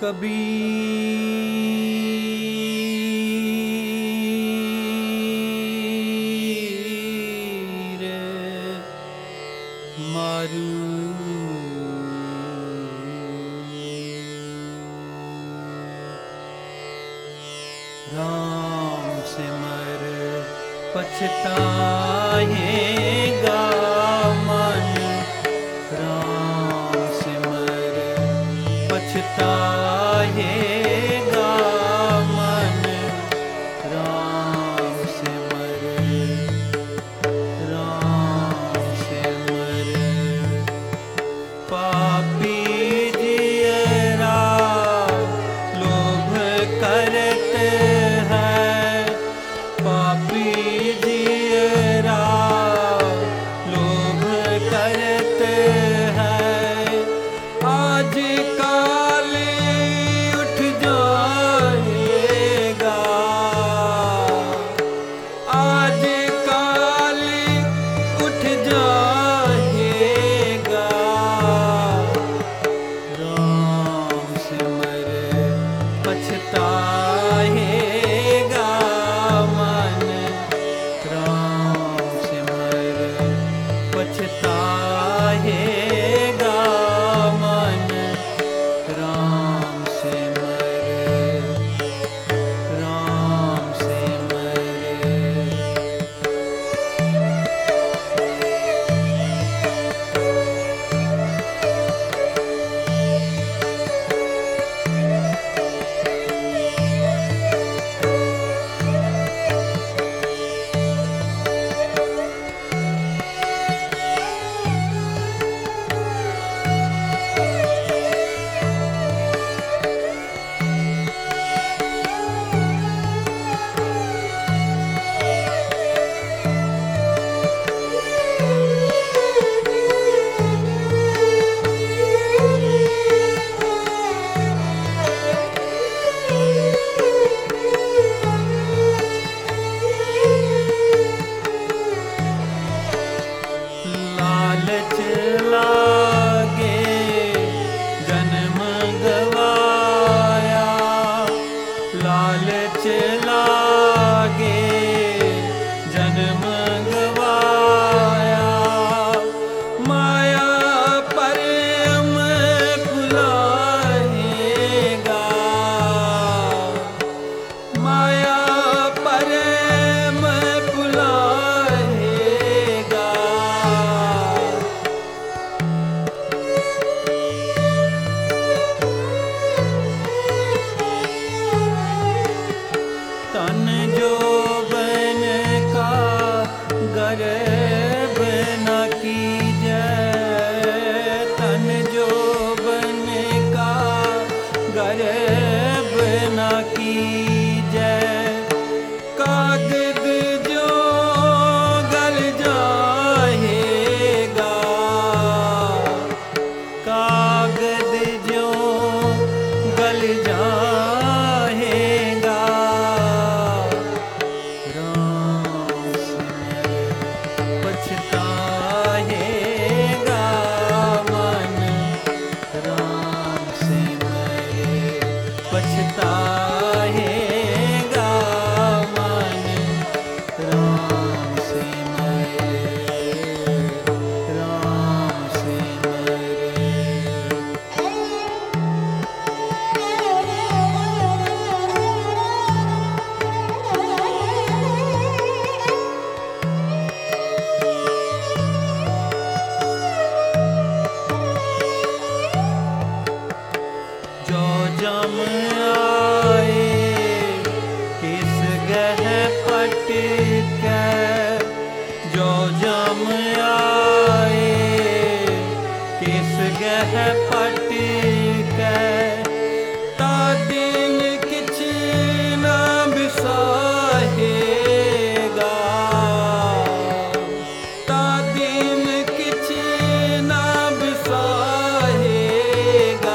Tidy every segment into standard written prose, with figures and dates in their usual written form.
कबीर मारू राम सिमर पछताएगा मन, राम सिमर पछताएगा मन, राम सिमर पापी जियरा लोभ करते हैं, पापी जियरा लोभ करते हैं। आज काल उठ जाएगा, आज काल उठ जाएगा, राम सिमर पछताएगा मन, राम सिमर पछताएगा मन, राम सिमर, राम सिमर। लालच लागे जन्म गवाया, लालच लागे जन्म गवाया, माया प्रेम भुलाएगा, माया प्रेम भुलाएगा, तन जो बन का गर्भ न कीजै, तन जो बन का गर्भ न कीजै, कागद जो गल जाएगा, कागद जो गल जाएगा, राम सिमर पछताएगा मन, राम सिमर पछताएगा मन, राम सिमर, राम सिमर। जो जम आए किस गह पट के, जो जम आए किस गह पट के, ता दिन किछ न बिसाहेगा, ता दिन किछ न बिसाहेगा,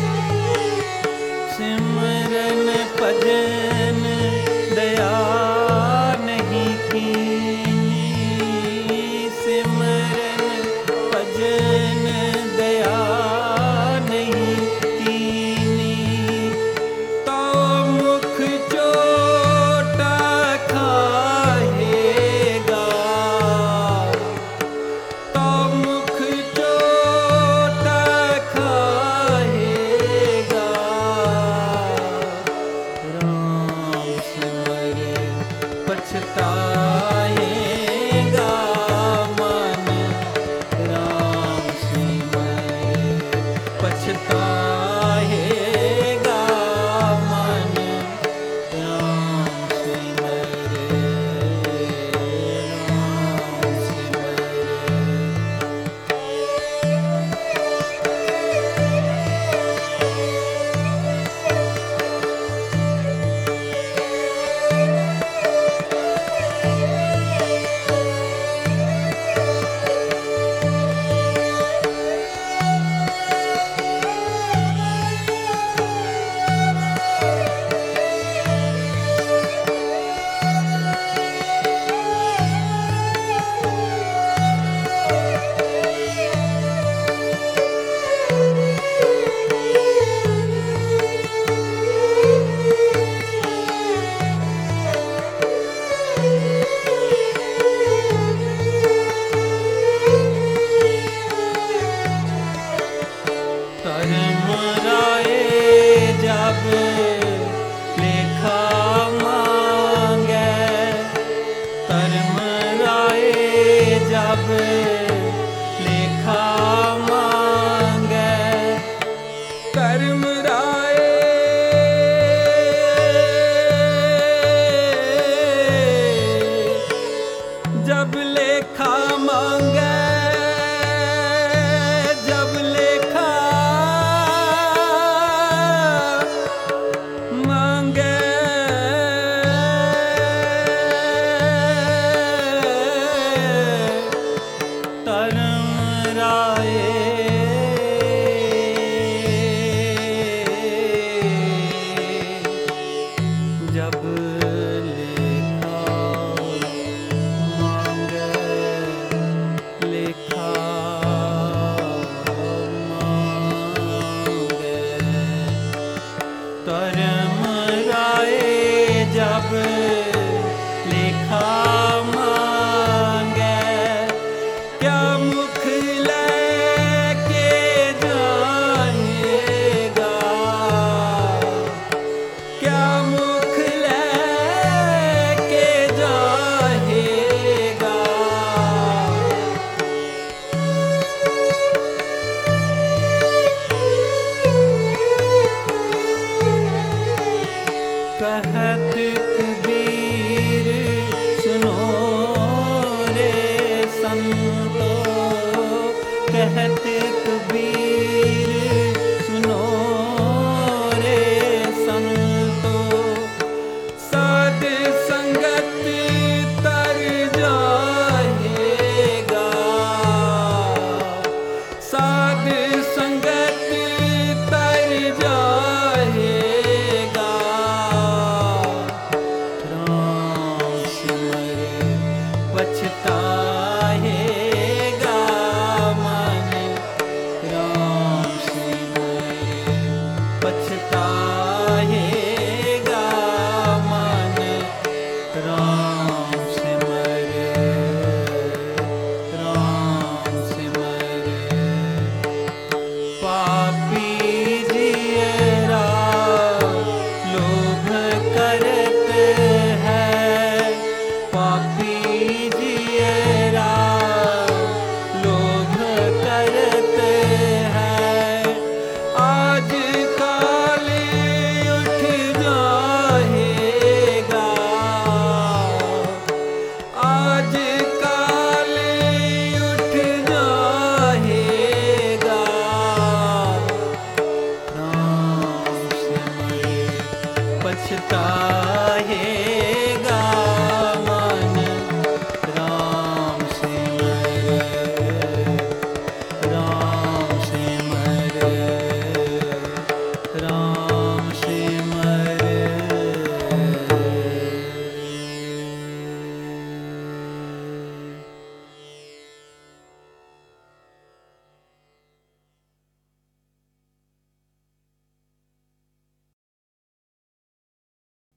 सिमरन भजन दया धर्म राय जब लेखा मांगे, क्या मुख लेके जाएगा, क्या मुख लेके जाएगा। कह